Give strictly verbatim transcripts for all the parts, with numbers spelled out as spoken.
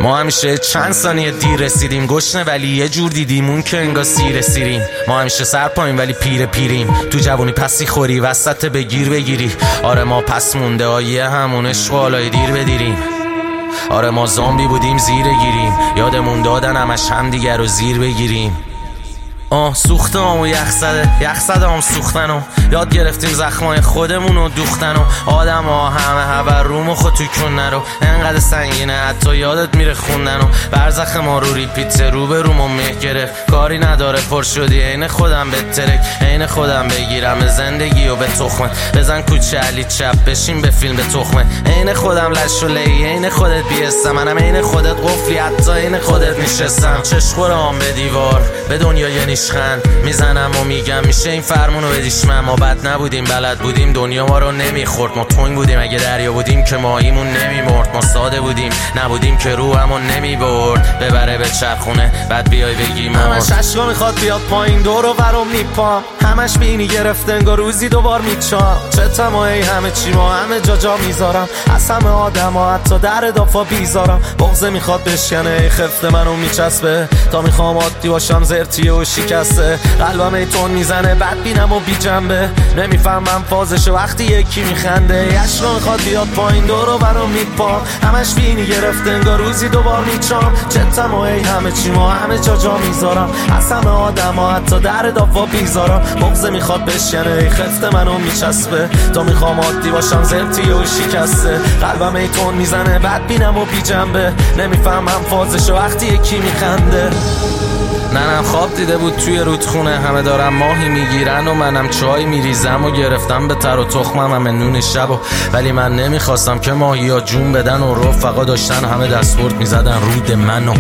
ما همیشه چند ثانیه دیر رسیدیم، گشنه ولی یه جور دیدیم اون که انگار سیر سیریم. ما همیشه سر پایین ولی پیر پیریم، تو جوونی پسی خوری وسط بگیر بگیری. آره ما پس مونده آیه همون عشق و حالای دیر بدیریم. آره ما زامبی بودیم زیر گیریم، یادمون دادن همش هم دیگر رو زیر بگیریم. آه سوخته هم و یخ زده یخ زده هم سوختن و یاد گرفتیم زخمای خودمون رو دوختن و آدم ها همه هبر روم و خود تو کن نرو. انقدر سنگینه حتی یادت میره خوندن و برزخ ما رو ریپیت رو به روم و مه گرفت. کاری نداره پر شدی عین خودم به ترک، عین خودم بگیرم زندگی و به تخمه. بزن کوچه علی چپ بشین به فیلم به تخمه. عین خودم لش و لی عین خودت بیستم، منم عین خودت قفلی حتی عین خودت نشستم. چشخورام به دیوار به دنیا یه نیشخند میزنم و میگم میشه این فرمونو بدیش من. ما بد نبودیم بلد بودیم دنیا ما رو نمیخورد، ما تنگ بودیم اگه دریا بودیم که ماهیمون نمیمرد. ما ساده بودیم نبودیم که روحمون نمیبرد، ببره به چرخونه بعد بیای بگی ما همش عشقا میخواد بیاد پایین دور و برم میپام. همش بینی گرفته انگار روزی دوبار میچام. چه تمایی همه چی ما همه جا جا میذارم، از همه آدم ها حتی در دافا بیزارم. بغضه میخواد بشکنه خفته منو میچسبه، تا میخوام عادی باشم زرتیه و شکسته. قلبم ایتون میزنه بد بینم و بی جنبه، نمیفهمم فازش وقتی یکی میخنده. عشقا میخواد بیاد پایین دور و برم میپام. همش بینی گرفته انگار روزی دوبار میچام. چه تمایی همه چی ما همه جا جا میذارم، از همه آدم ها حتی در دافا بیزارم. بغضه میخواد بشکنه خفته منو میچسبه، تا میخوام عادی باشم زرتیه و شکسته. قلبم ایتون میزنه بد بینم و بی جنبه، نمیفهمم فازش وقتی یکی میخنده. ننم خواب دیده بود توی رودخونه، همه دارم ماهی میگیرن و منم چای میریزم و گرفتم به تر و تخمم همه نون شب و ولی من نمیخواستم که ماهی ها جون بدن و رفقا داشتن همه دستورد میزدن رود منو.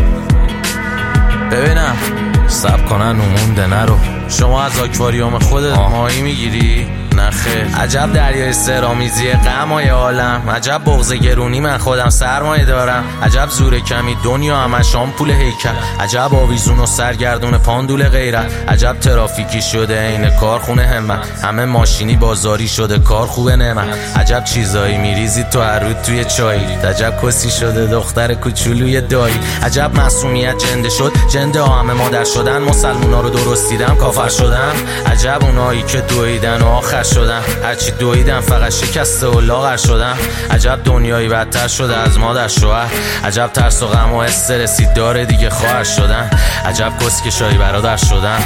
ببینم سب کنن نمونده نرو. شما از آکواریوم خودت ماهی میگیری؟ نخیر. عجب دریای سرامیزی غمای عالم، عجب بغض گرونی من خودم سرمایه دارم. عجب زور کمی دنیا همش آمپول هیکل، عجب آویزون و سرگردون پاندول غیرت. عجب ترافیکی شده این کارخونه همت، همه ماشینی بازاری شده کار خوبه نعمت. عجب چیزایی میریزی تو هر رود توی چایی، عجب کسی شده دختر کوچولوی دایی. عجب معصومیت جنده شد جنده ها همه مادر شدن، مسلمونا رو درست دیدم کافر شدم. عجب اونایی که دویدن و آخر شدن، هرچی دویدن فقط شکسته و لاغر شدن. عجب دنیایی بدتر شده از مادر شوهر، عجب ترس و غم و استرسی داره دیگه خواهر شدن. عجب کسکشایی برادر شدن.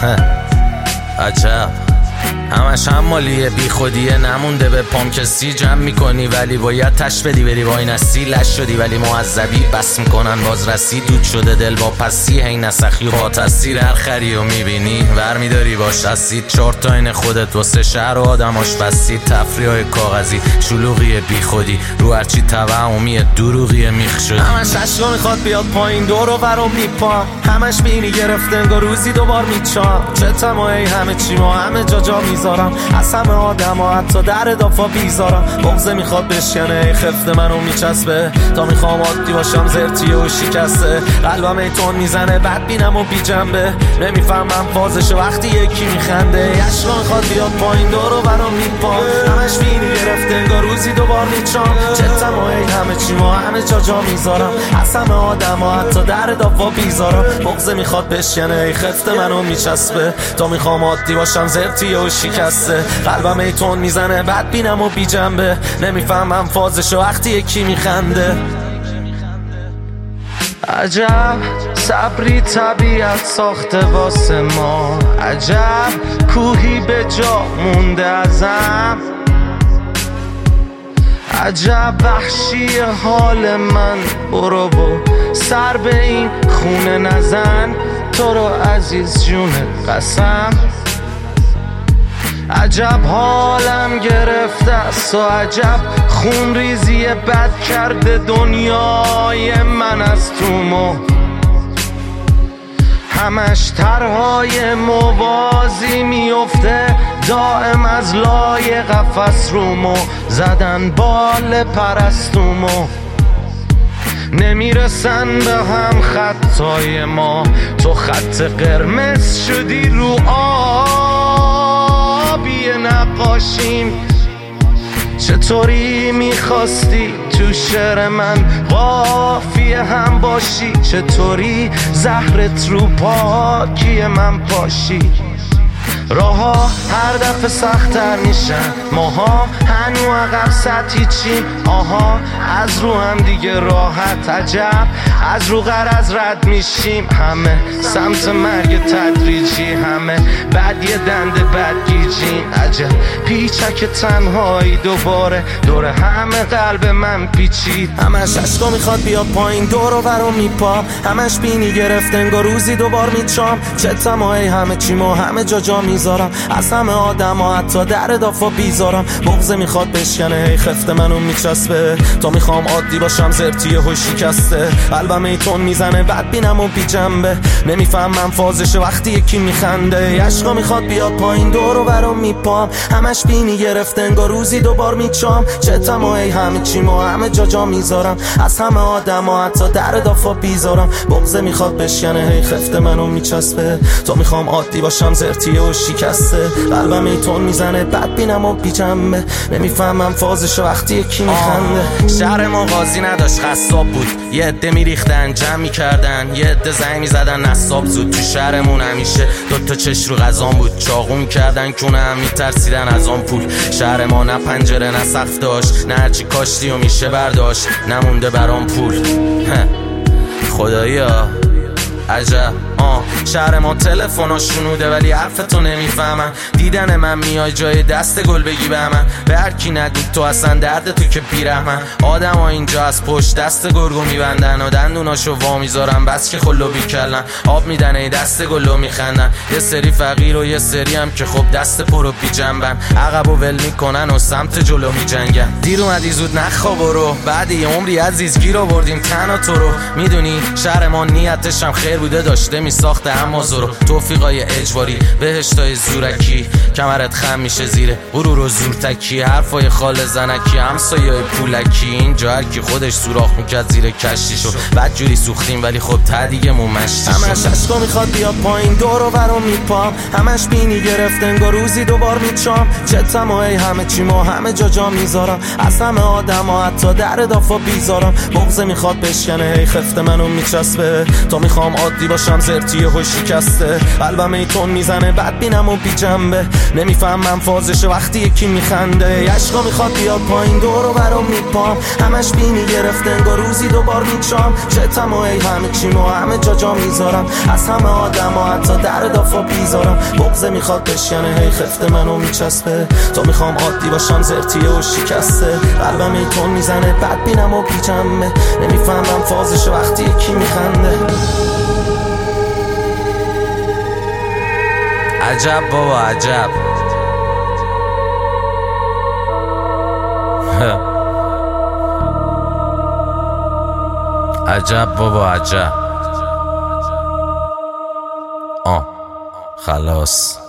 عجب همش هم مالیه بی خودیه، نمونده به پام کسی جمع میکنی ولی باید تش بدی بری وای نسی. لش شدی ولی معذبی بس میکنن باز رسی، دود شده دل با پسی هی نسخی و با تاثیر هر خری و میبینی ور میداری باش هستید. چهار تا این خودت واسه شهر و آدماش بستید، تفریح های کاغذی شلوغی بی خودی رو هرچی توهمی دروغی میخ شدی. همش عشقا میخواد بیاد پایین دور و برم میپام. همش بینی گرفته انگار روزی دوبار میچام. چه تمایی همه چی ما همه جا جا میذارم، از همه آدم ها حتی در دافا بیزارم. بغضه میخواد بشکنه خفته منو میچسبه، تا میخوام عادی باشم زرتیه و شکسته. قلبم ایتون میزنه بد بینم و بی جنبه، نمیفهمم فازش وقتی یکی میخنده. عشقا میخواد بیاد پایین دور و برم میپام. همش بینی گرفته انگار روزی دوبار میچام. چه تمایی همه چی ما همه جا جا میذارم، از همه آدم ها حتی در دافا بیزارم. بغضه میخواد بشکنه خفته منو میچسبه، تا میخوام عادی باشم زرتیه و شکسته. قلبم ایتون میزنه بد بینم و بی جنبه، نمیفهمم فازش وقتی یکی میخنده. عجب صبری طبیعت ساخته واسه ما، عجب کوهی به جا مونده ازم. عجب وحشی حال من، برو و سر به این خونه نزن، تو رو عزیز جون قسم. عجب حالم گرفته است و عجب خون ریزی بد کرده دنیای من از تو مو. همش طرحهای موازی میفته دائم از لای قفس رومو، زدن بال پرستومو. نمیرسن به هم خطای ما، تو خط قرمز شدی رو آبی نقاشیم. چطوری میخواستی تو شعر من قافیه هم باشی؟ چطوری زهرت رو پاکی من پاشی؟ راها هر دفعه سخت‌تر میشن، ماها هنو عقب سطحی چیم. آها از رو هم دیگه راحت، عجب از رو غرض رد میشیم. همه سمت مرگ تدریجی، همه بعد یه دنده بد گیجیم. عجب پیچک تنهایی دوباره دور همه قلب من پیچید. همش عشقا میخواد بیاد پایین، دور و برم میپام. همش بینی گرفت انگار روزی دوبار میچام. چه تمایی همه چیمو همه جا جا میذارم، از همه آدم ها حتی در دافا بیزارم. بغضه میخواد بشکنه هی خفته منو میچسبه، تا میخوام عادی باشم زرتی هوی شکسته. قلبم ایتون میزنه بد بینم و بی جنبه، نمیفهمم فازش وقتی یکی میخنده. عشقا میخواد بیاد پایین، دور و برم میپام. همش بینی گرفت انگار روزی دوبار میچام. چه تمایی همه چیمو همه جا جا میذارم، از همه آدم ها حتی در دافا بیزارم. بغضه میخواد بشکنه هی خفته منو میچسبه، تا میخوام عادی باشم زرتی و شکسته. قلبم ایتون میزنه بد بینم و بی جنبه، نمیفهمم فازش وقتی یکی میخنده. شهر ما قاضی نداشت خصاب بود، یه عده میریختن جمع میکردن، یه عده زنگ میزدن نصاب زود. تو شهرمون همیشه دوتا چش رو غذام بود، چاقو میکردن کونه هم میترسیدن از آن پول. شهر ما نه پنجره نه سقف داشت، نه هرچی کاشتی و میشه برداشت، نمونده برام پول. خدایا عجب. آه شهر ما تلفن‌ها شنوده ولی حرفتو نمیفهمن. دیدن من میای جای دست گل بگی به من، به هر کی نگو تو اصلا درد تو که بیرحمن. آدم ها اینجا از پشت دست گرگو میبندن و دندوناشو وا میذارن، بس که خلو بیکلن. آب میدن ای دست گلو میخندن، یه سری فقیر و یه سری هم که خب دست پرو بی جنبن. عقب و ول میکنن و سمت جلو میجنگن. دیر اومدی زود نخواب برو، بعد یه عمری عزیز گیر آوردیم تنها تو رو. میدونی شهر ما نیتش هم خیر بوده، داشته میساخته اما زورو. توفیقای اجباری بهشتای زورکی، کمرت خم میشه زیره غرور و زورتکی. حرفای خال زنکی همسایه‌های پولکی، اینجا هر کی خودش سوراخ میکرد زیر کشتیشو. بعد جوری سوختیم ولی خب ته دیگه مو مشتی شد. همش عشقا میخواد بیاد پایین، دور و برم میپام. همش بینی گرفت انگار روزی دوبار میچام. چه تمایی همه چیمو همه جا جا میذارم، از همه آدم ها حتی در دافا بیزارم. بغضه میخواد بشکنه هی خفته منو میچسبه، تا میخوام عادی باشم زرتی هوی شکسته. قلبم ایتون میزنه بد بینم و بی جنبه، نمیفهمم فازش وقتی یکی میخنده. عشقا میخواد بیاد پایین، دور و برم میپام. همش بینی گرفت انگار روزی دوبار میچام. چه تمایی همه چیمو همه جا جا میذارم، از همه آدم ها حتی در دافا بیزارم. بغضه میخواد بشکنه هی خفته منو میچسبه، تا میخوام عادی باشم زرتی و شکسته. قلبم ایتون میزنه بد بینم و بی جنبه، نمیفهمم فازش وقتی یکی میخنده. عجب بابا عجب. عجب بابا عجب. آه خلاص.